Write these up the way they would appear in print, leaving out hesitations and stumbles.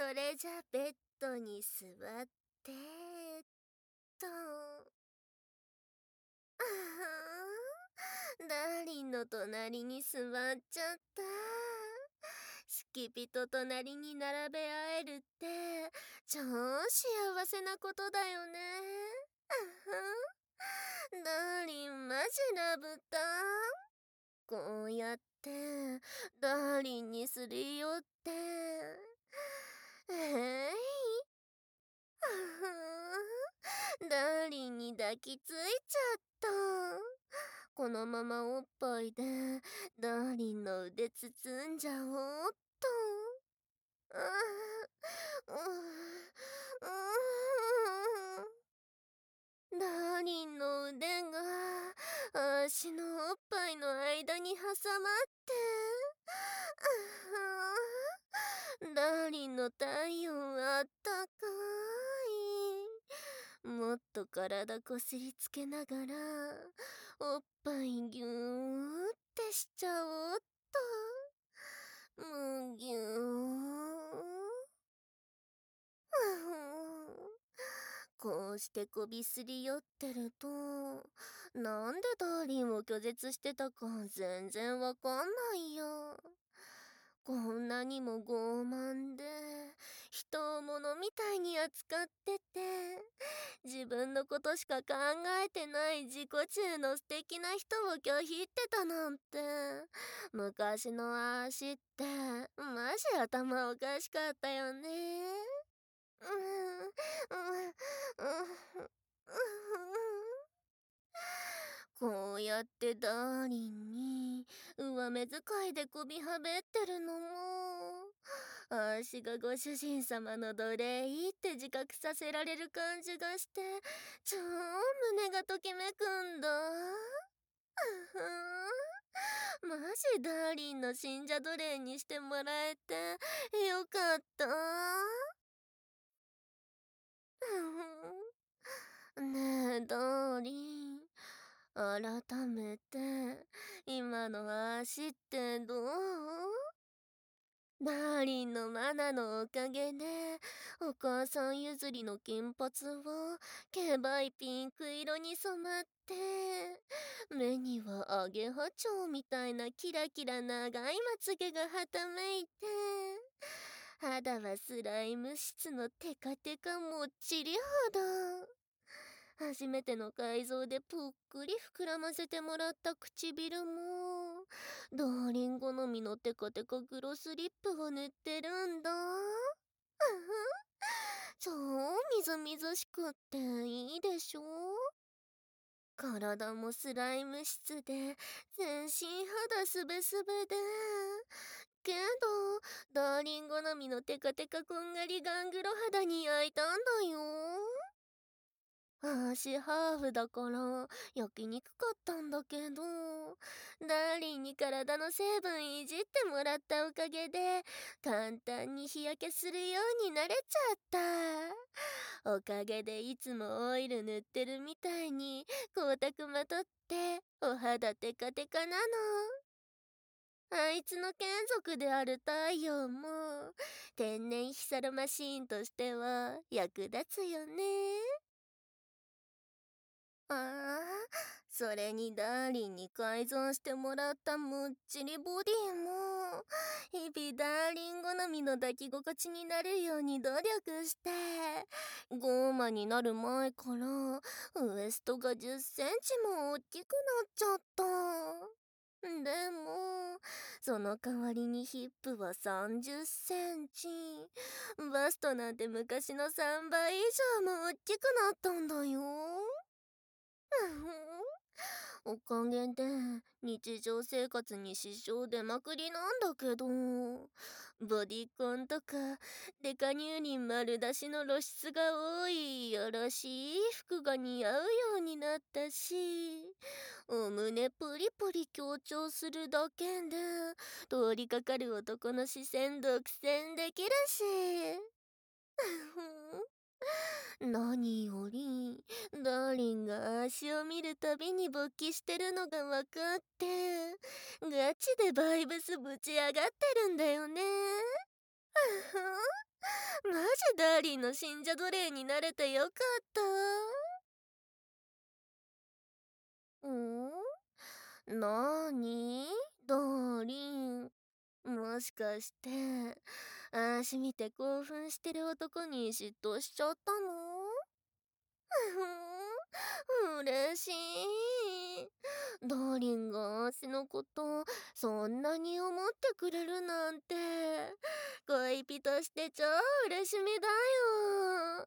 れじゃベッドに座ってと。あはん、ダーリンの隣に座っちゃった。スキピと隣に並べ合えるって超幸せなことだよね。あはん、ダーリンマジラブだ。こうやってダーリンにすり寄ってい、あはん、ダーリンに抱きついちゃった。このままおっぱいでダーリンの腕包んじゃおうっと。あー、ダーリンの腕が足のおっぱいの間に挟まって、ダーリンの体温あったかい。もっと体こすりつけながらおっぱいぎゅーってしちゃおうっと。むぎゅー。こうしてこびすり寄ってると、なんでダーリンを拒絶してたか全然わかんないよ。こんなにも傲慢で、人を物みたいに扱ってて、自分のことしか考えてない自己中の素敵な人を拒否ってたなんて、昔のあーしってマジ頭おかしかったよね。こうやってダーリンに上目遣いで首はべってるのも、あーしがご主人様の奴隷って自覚させられる感じがして、超胸がときめくんだ。マジダーリンの信者奴隷にしてもらえてよかった。ねえダーリン、改めて今の足ってどう？ダーリンのマナのおかげでお母さん譲りの金髪はケバいピンク色に染まって、目にはアゲハチョウみたいなキラキラ長いまつげがはためいて、肌はスライム質のテカテカもっちり肌。初めての改造でぷっくり膨らませてもらった唇も、ダーリン好みのテカテカグロスリップを塗ってるんだ。超みずみずしくっていいでしょ。体もスライム質で全身肌すべすべで、けどダーリン好みのテカテカこんがりガングロ肌に焼いたんだよ。足ハーフだから焼きにくかったんだけど、ダーリンに体の成分いじってもらったおかげで簡単に日焼けするようになれちゃった。おかげでいつもオイル塗ってるみたいに光沢まとってお肌テカテカなの。あいつの眷属である太陽も天然ヒサロマシーンとしては役立つよね。ああ、それにダーリンに改造してもらったむっちりボディも、日々ダーリン好みの抱き心地になるように努力して、ゴーマになる前からウエストが10センチも大きくなっちゃった。でも、その代わりにヒップは30センチ、バストなんて昔の3倍以上も大きくなったんだよ。おかげで日常生活に支障出まくりなんだけど、ボディコンとかデカ乳輪丸出しの露出が多いよろしい服が似合うようになったし、お胸プリプリ強調するだけで通りかかる男の視線独占できるし。何よりダーリンが足を見るたびに勃起してるのが分かって、ガチでバイブスぶち上がってるんだよね。 マジダーリンの信者奴隷になれてよかった。なーにダーリン。もしかして、足見て興奮してる男に嫉妬しちゃったの？嬉しい。ダーリンが足のことそんなに思ってくれるなんて、恋人して超嬉しみだよ。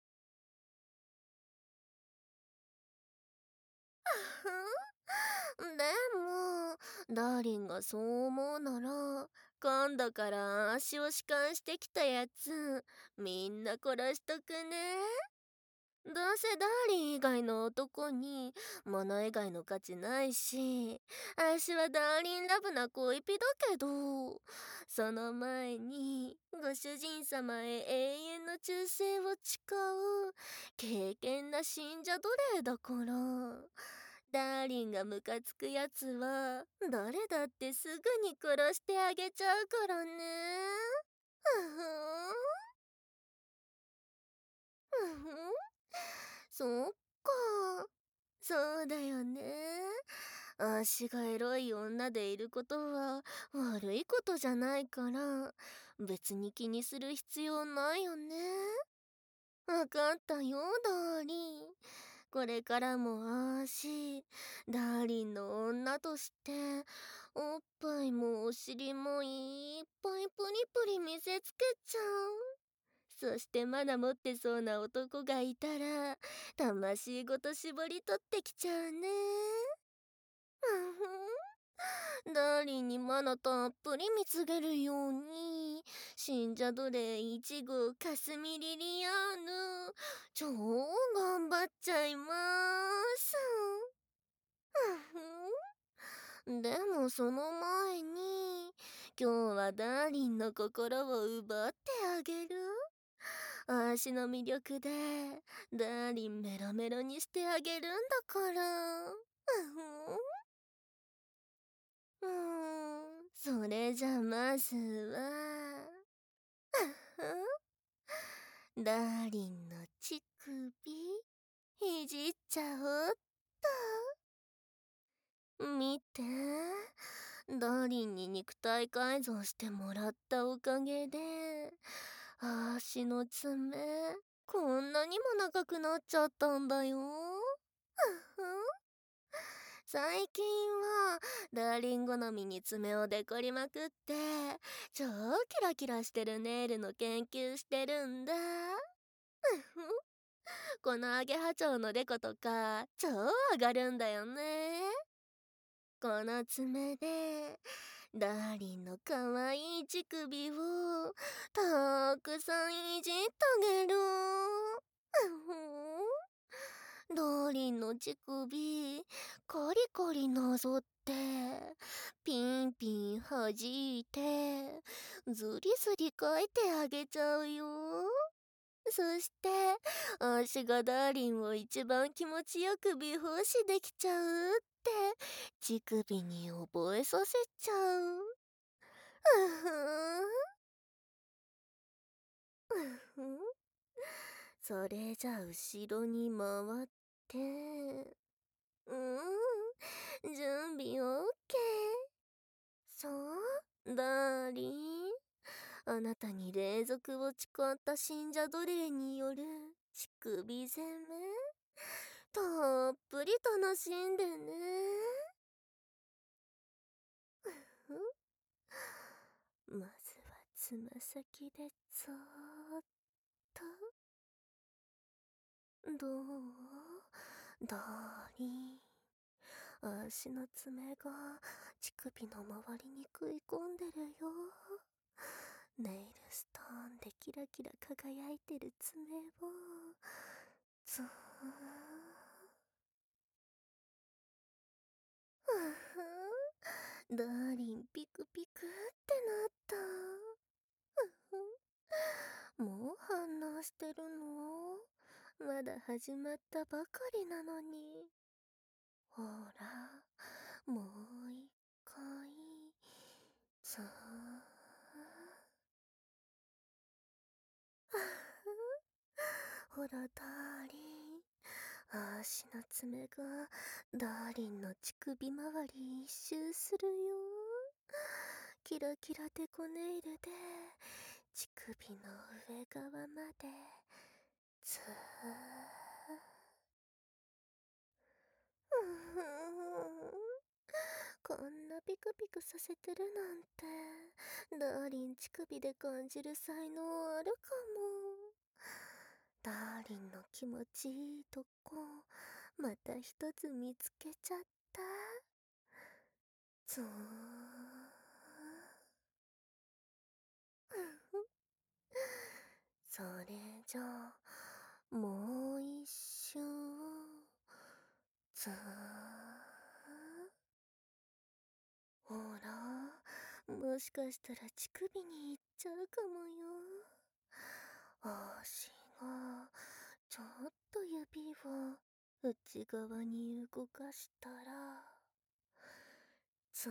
でも、ダーリンがそう思うなら、今度から足を仕官してきたやつ、みんな殺しとくね。どうせダーリン以外の男に物以外の価値ないし、足はダーリンラブな恋人だけど、その前にご主人様へ永遠の忠誠を誓う敬虔な信者奴隷だから、ダーリンがムカつくやつは誰だってすぐに殺してあげちゃうからね。ふふんふふん。そっか。そうだよね。足がエロい女でいることは悪いことじゃないから、別に気にする必要ないよね。わかったよ、ダーリン。これからもダーリンの女として、おっぱいもお尻もいっぱいプリプリ見せつけちゃう。そしてまだ持ってそうな男がいたら、魂ごと絞り取ってきちゃうね。うんふん。ダーリンにマナたっぷり貢げるように、信者奴隷1号かすみリリアーヌ、超頑張っちゃいます。うんふん。でもその前に、今日はダーリンの心を奪ってあげる。足の魅力で、ダーリンメロメロにしてあげるんだから。それじゃまずは、ダーリンの乳首、いじっちゃおっと。見て。ダーリンに肉体改造してもらったおかげで、足の爪、こんなにも長くなっちゃったんだよ。最近は、ダーリン好みに爪をデコりまくって、超キラキラしてるネイルの研究してるんだ。このアゲハチョウのデコとか、超上がるんだよね。この爪で、ダーリンの可愛い乳首を、たくさんいじってあげる。ダーリンの乳首、コリコリなぞって、ピンピン弾いて、ズリズリ描いてあげちゃうよ。そして、足がダーリンを一番気持ちよく美包視できちゃうって、乳首に覚えさせちゃう。うふん。うふん。それじゃ後ろに回って、準備オッケー。そう、ダーリン。あなたに霊俗を誓った信者奴隷による乳首攻め、たっぷり楽しんでね。まずはつま先でそーっと。どうダーリン。足の爪が乳首の周りに食い込んでるよ。ネイルストーンでキラキラ輝いてる爪を、ずーっダーリンピクピクってなった。もう反応してるの？まだ始まったばかりなのに。ほら、もう一回、ずーっらダーリン。足の爪がダーリンの乳首周り一周するよ。キラキラデコネイルで乳首の上側までずーこんなピクピクさせてるなんて、ダーリン乳首で感じる才能あるかも。ダーリンの気持ちいいとこ、また一つ見つけちゃった。ぞー。それじゃあ、もう一周。ずー。ほら、もしかしたら乳首に行っちゃうかもよ。足が、ちょっと指を内側に動かしたら、ずー。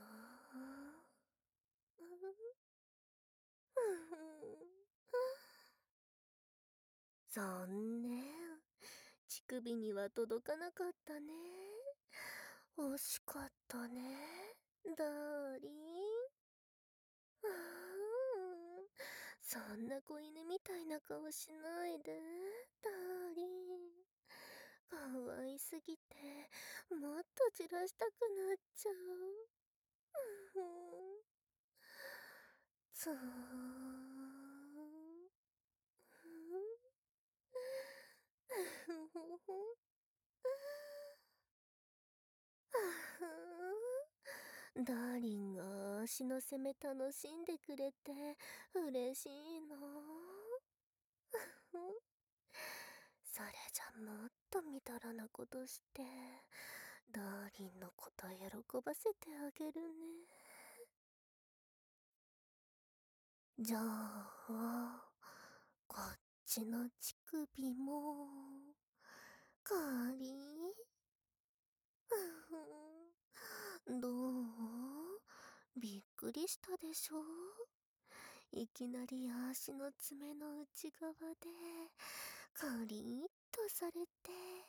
残念。乳首には届かなかったね。惜しかったね、ダーリン。あーそんな子犬みたいな顔しないで、ダーリン。かわいすぎて、もっと散らしたくなっちゃう。つー。ダーリンが足の攻め楽しんでくれて嬉しいの。それじゃもっとみだらなことして、ダーリンのこと喜ばせてあげるね。じゃあ、こっちの乳首も、かりどう？びっくりしたでしょ？いきなり足の爪の内側で、カリーッとされて、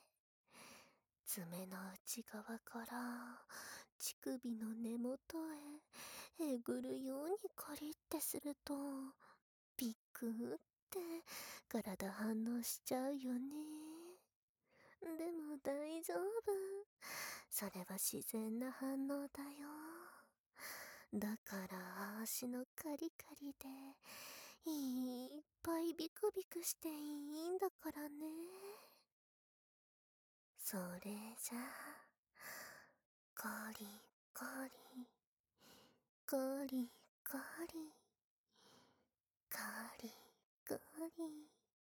爪の内側から乳首の根元へえぐるようにカリってすると、ビックって体反応しちゃうよね。でも大丈夫。それは自然な反応だよ。だから足のカリカリでいっぱいビクビクしていいんだからね。それじゃあ、カリカリ、カリカリ、カリカリ、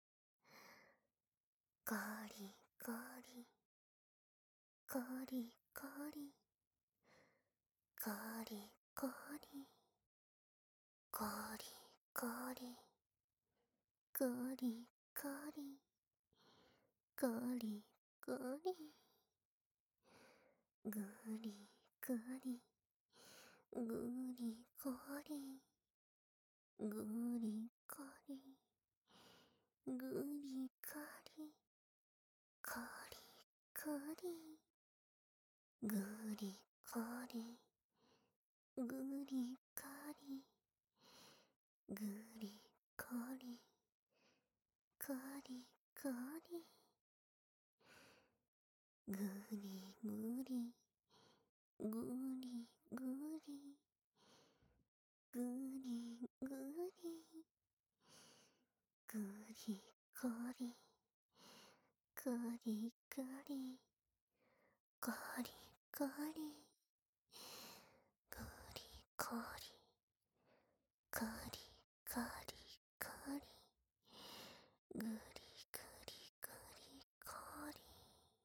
カリカリ、カリカリ、カリカリ、カリカリ、カリカリ、カリカリ、ぐりぐり、ぐりぐり、ぐりぐり、ぐりぐり、かりかり、ぐりかり、ぐりかり、ぐりかり、かりかり、ぐりぐり、ぐりぐり、ぐりぐり、ぐりぐり、ぐりぐり、ガリガリ、グリガリ、ガリガリガリ、グリグリグリガリ。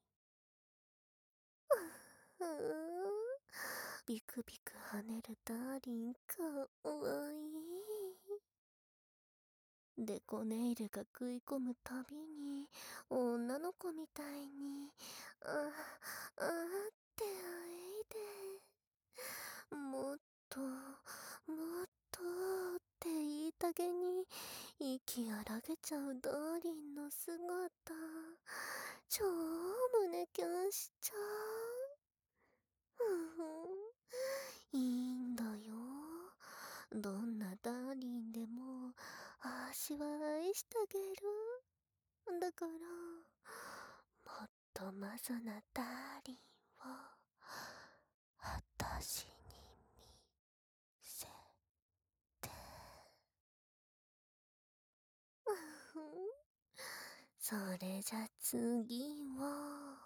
ビクビク跳ねるダーリンかわいい。デコネイルが食い込むたびに女の子みたいにあってあえいで、もっともっとって言いたげに息き荒げちゃうダーリンの姿、超胸キュンしちゃう。いいんだよ。どんなダーリンでも、足は愛してあげる。だから、もっとマゾなダーリンを、あたしに見せて。それじゃ次は、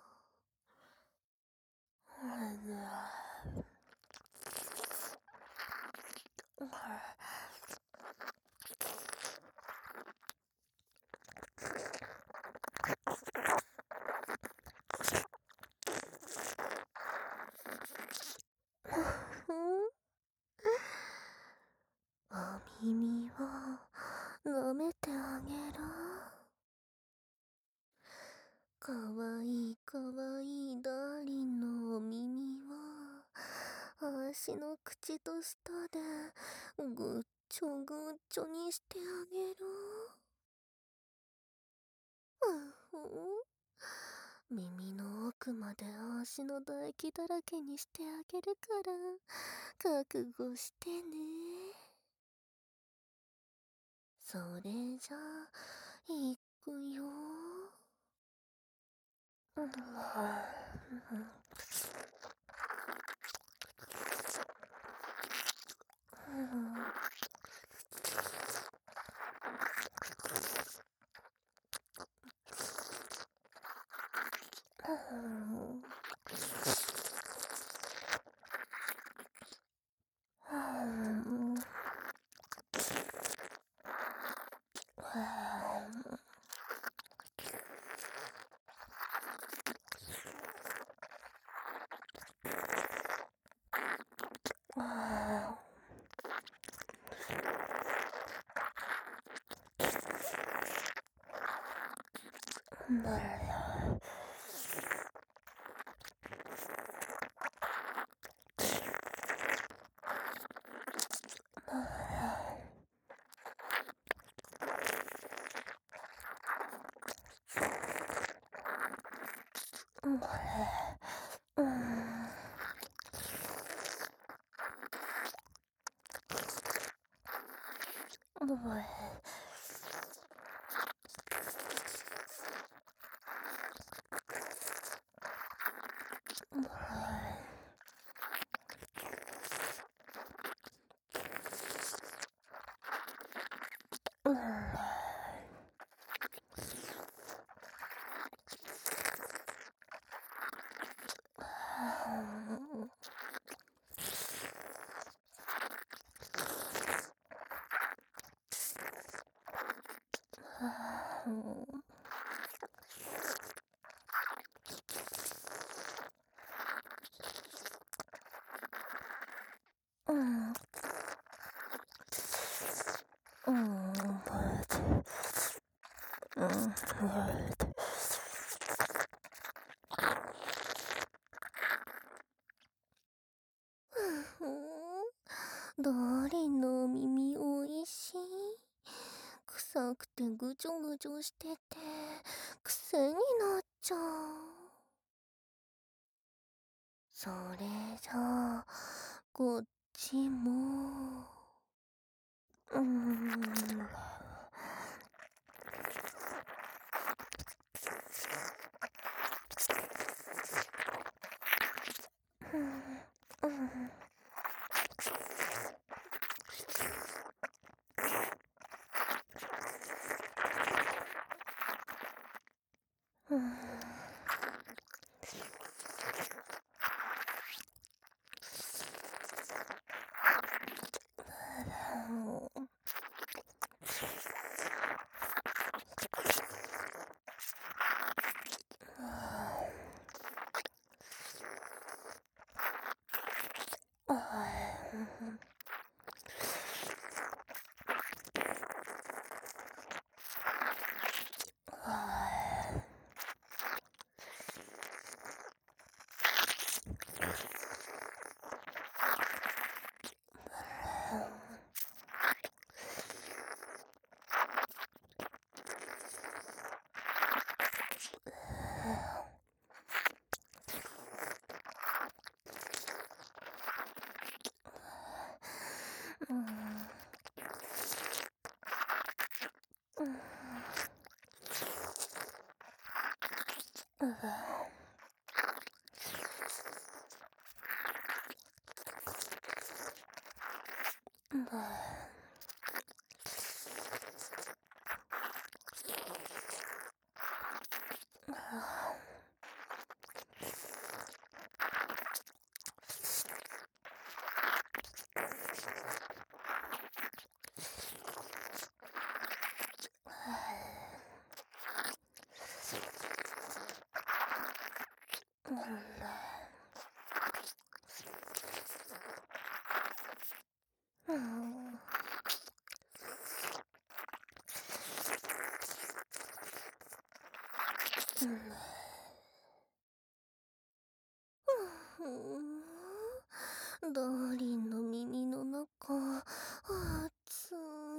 お耳を舐めてあげる。かわいいかわいいダーリンのお耳は、足の口と舌でぐっちょぐっちょにしてあげる。耳の奥まで足の唾液だらけにしてあげるから、覚悟してね。それじゃあ、いくよ。ダーリンのお耳おいしい。臭くてぐちょぐちょしてて癖になっちゃう。それじゃあこっちもダーリンの耳の中、熱い。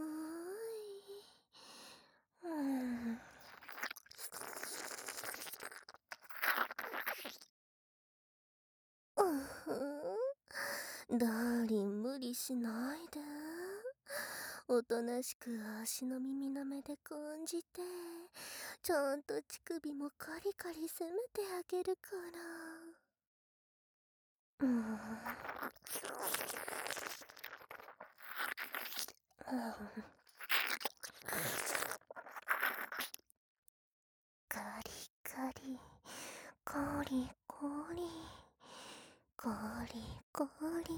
ダーリン無理しないで。おとなしく足の耳の目で感じて、ちゃんと乳首もカリカリ攻めてあげるから。カリカリ、カリカリ、カリカリ。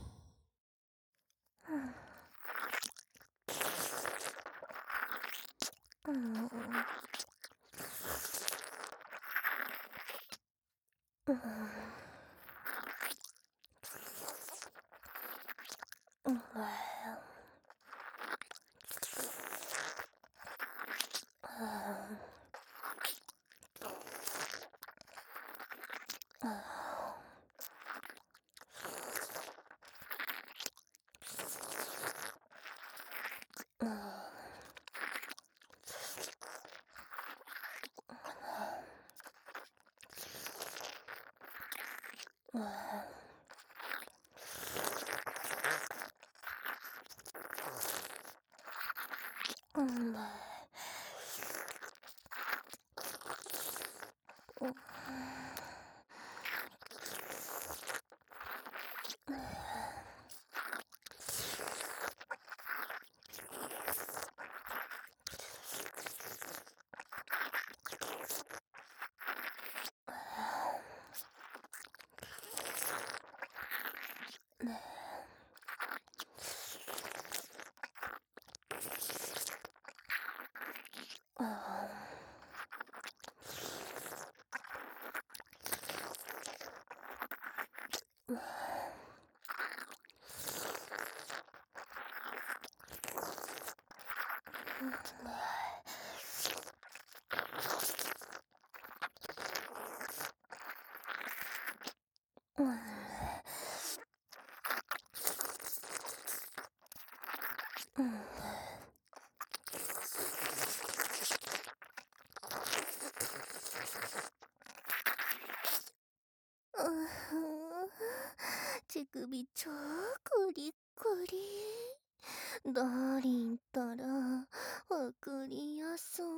乳首超コリコリ。ダーリンったらわかりやすい。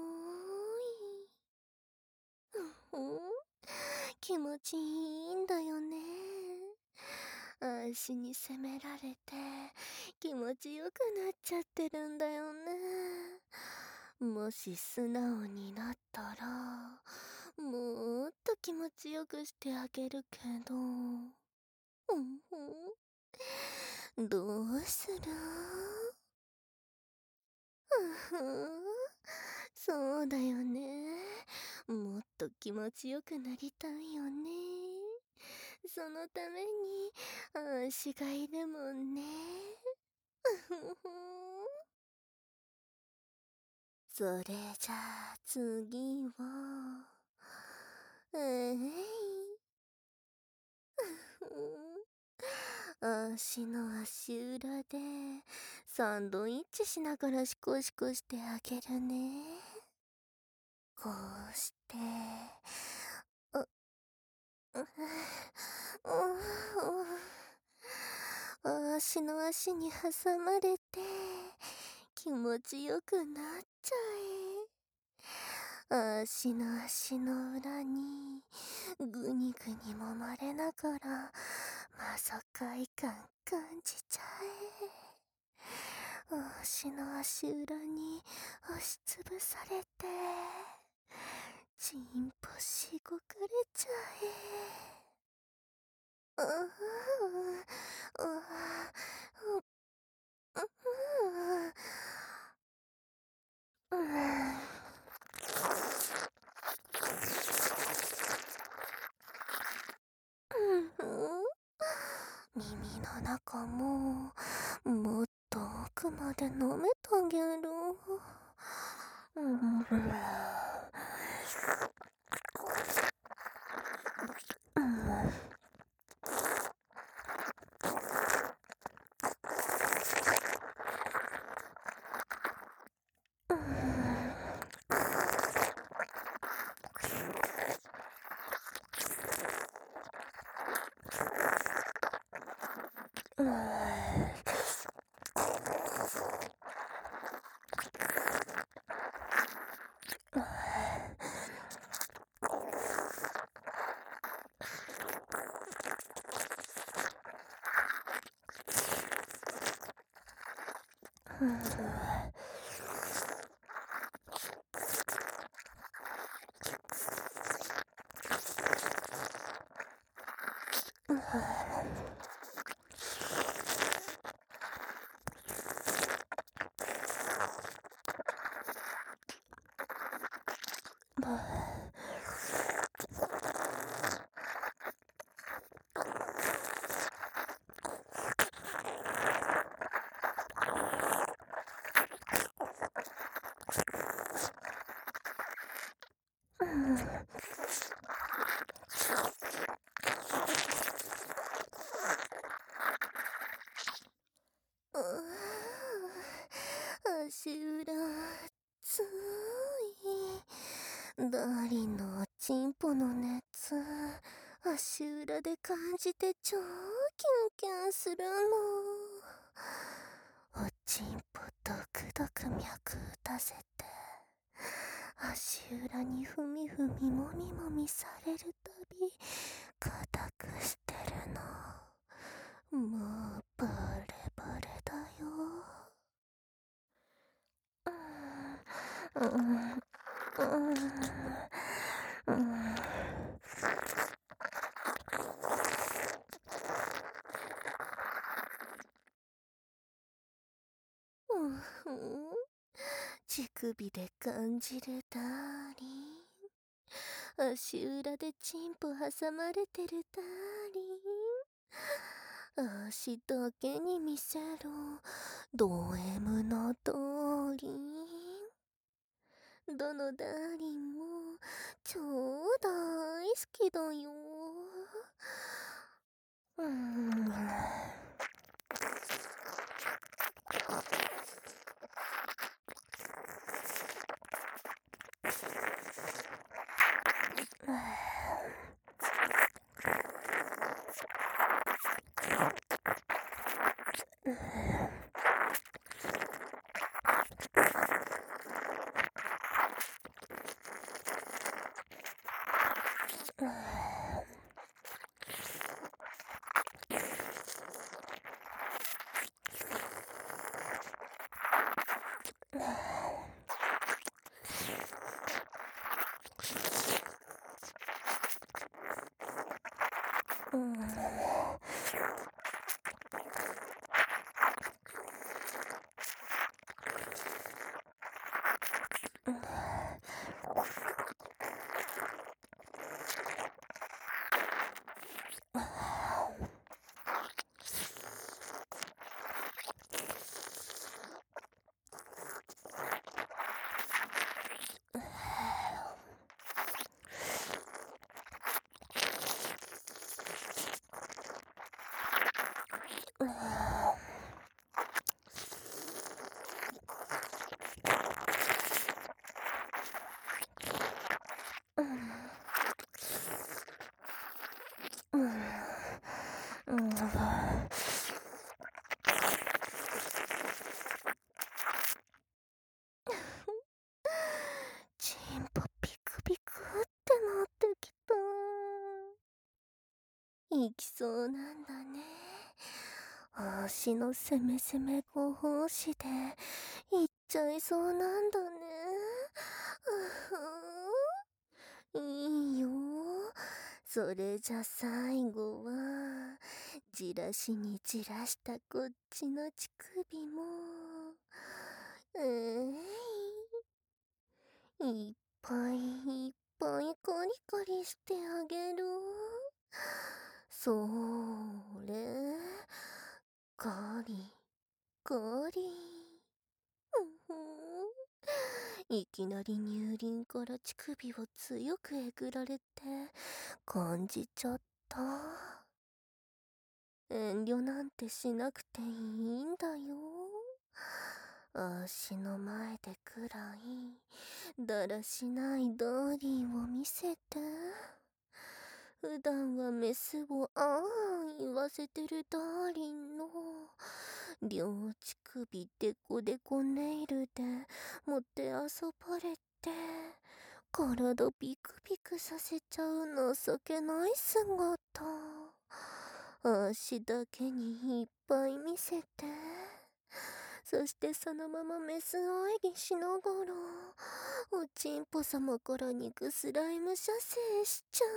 気持ちいいんだよね。足に責められて気持ちよくなっちゃってるんだよね。もし素直になったらもっと気持ちよくしてあげるけど。どうする？そうだよね。もっと気持ちよくなりたいよね。そのために足がいるもんね。それじゃあ次は、足の足裏でサンドイッチしながらシコシコしてあげるね。こうして、う、足の足に挟まれて気持ちよくなっちゃえ。足の裏にぐにぐに揉まれながらまさかい感感じちゃえ。足裏に押しつぶされてチンポしごかれちゃえ。耳の中ももっと奥まで舐めてあげる。 足裏つい。ダーリンのおちんぽの熱、足裏で感じて超キュンキュンするの。おちんぽドクドク脈打たせて、足裏にふみふみもみもみされるたび固くしてるの。もうバレバレだよ。乳首で感じるダーリン。足裏でチンポ挟まれてるダーリン。足だけに見せろド M のドーリン。どのダーリンも超大好きだよ。チンポピクピクってなってきた。いきそうなんだね。足の攻め攻めご奉仕でいっちゃいそうなんだね。いいよ。それじゃ最後はじらしにじらしたこっちの乳首もいっぱいいっぱいコリコリしてあげる。それコリコリ。 いきなり乳輪から乳首を強くえぐられて感じちゃった。遠慮なんてしなくていいんだよ。足の前でくらいだらしないダーリンを見せて。普段はメスをあーん言わせてるダーリンの両乳首デコデコネイルで持って遊ばれて体ビクビクさせちゃう情けない姿。足だけにいっぱい見せて、そしてそのままメス喘ぎしながらおちんぽ様から肉スライム射精しちゃ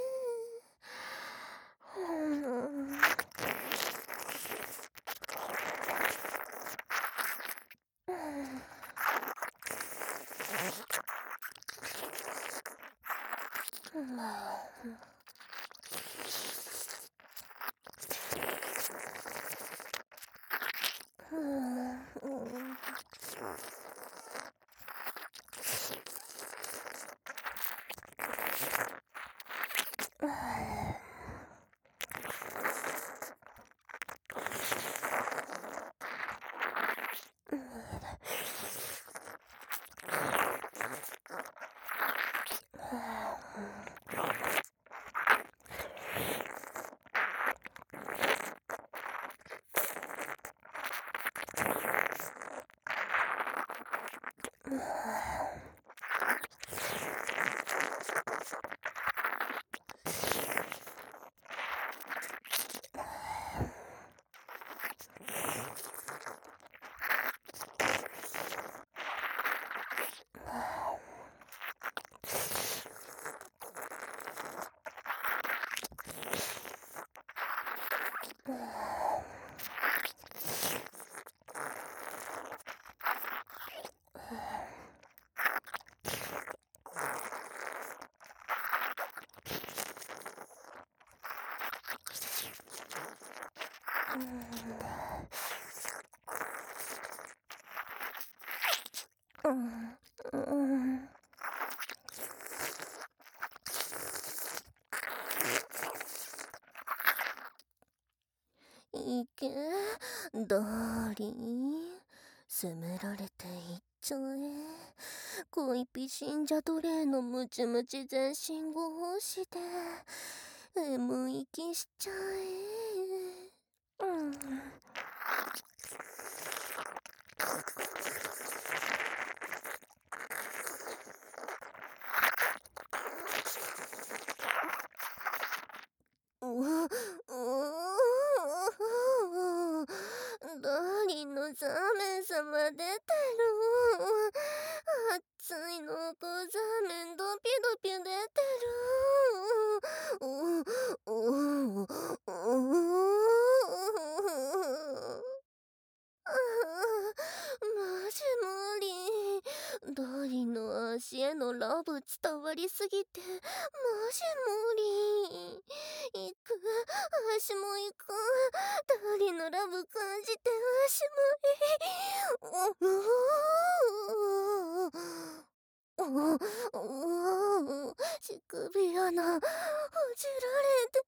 いけ、ダーリン。責められていっちゃえ。恋ピ信者奴隷のムチムチ全身を押して、息しちゃえ。ダーリンのザーメン様出てる。熱い濃厚ザーメンドピドピ出てる。マジ無理。ダーリンの足へのラブ伝わりすぎてマジ無理。行く、足も行く。ダーリンのラブ感じて足も乳首穴ほじられて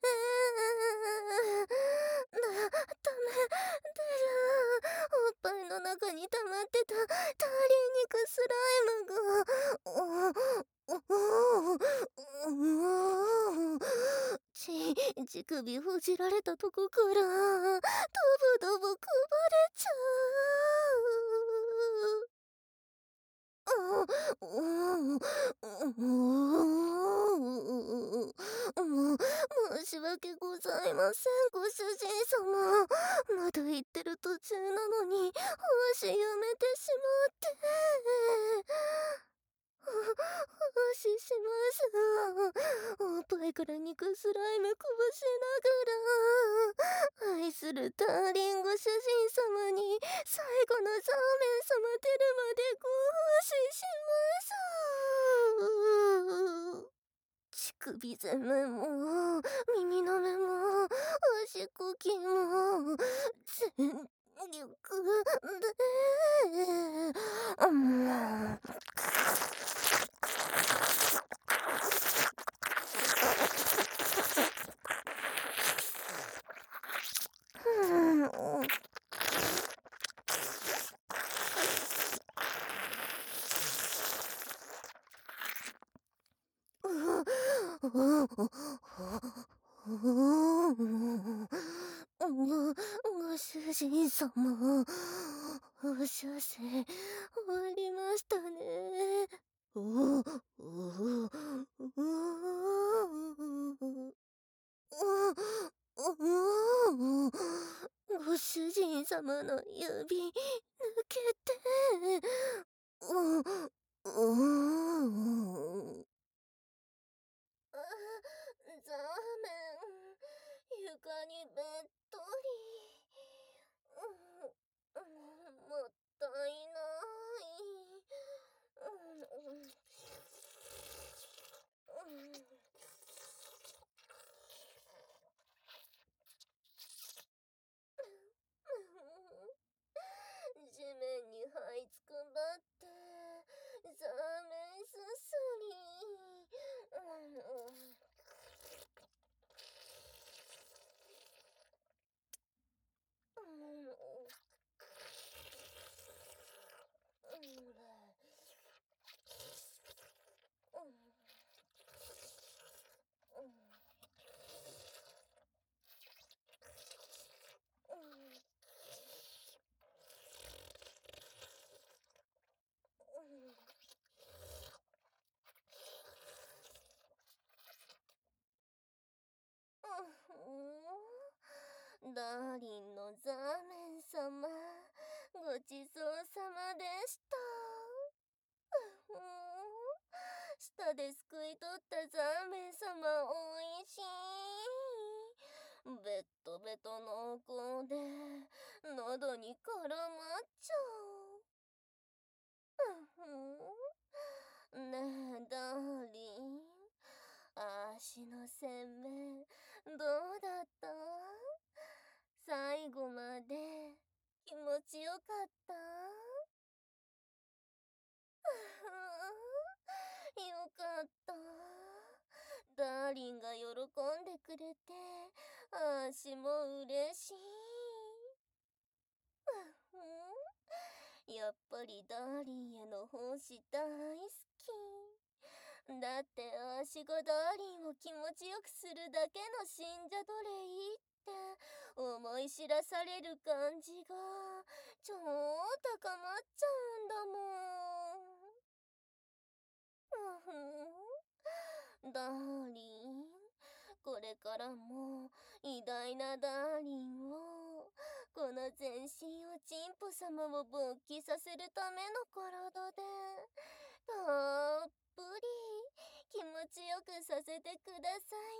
ダメ出る。おっぱいの中に溜まってたダーリン肉スライムが乳首ほじられたとこからドボドボこぼれちゃ申し訳ございません、ご主人様。まだ行ってる途中なのに、足やめてしまって。足します。おっぱいから肉スライムこぼしながら、愛するダーリンご主人様に最後のザーメン様出るまでご奉仕します。乳首攻めも耳の目も足こきも全力でご主人様、お射精終わりましたね。ううご主人様の指抜けて、ううザーメン、床にべっとり。もったいない。地面に這いつくばって、ザーメンすすり。ダーリンのザーメン様、ごちそうさまでした。舌ですくい取ったザーメン様、おいしい。ベットベト濃厚で、喉に絡まっちゃう。ねえ、ダーリン。足の洗面、どうだった？最後まで気持ちよかった？よかった。ダーリンが喜んでくれて、足も嬉しい。やっぱりダーリンへの奉仕大好き。だって足がダーリンを気持ちよくするだけの信者奴隷って思い知らされる感じが超高まっちゃうんだもん。ダーリン、これからも偉大なダーリンを、この全身をチンポ様を勃起させるための体で、たっぷり気持ちよくさせてください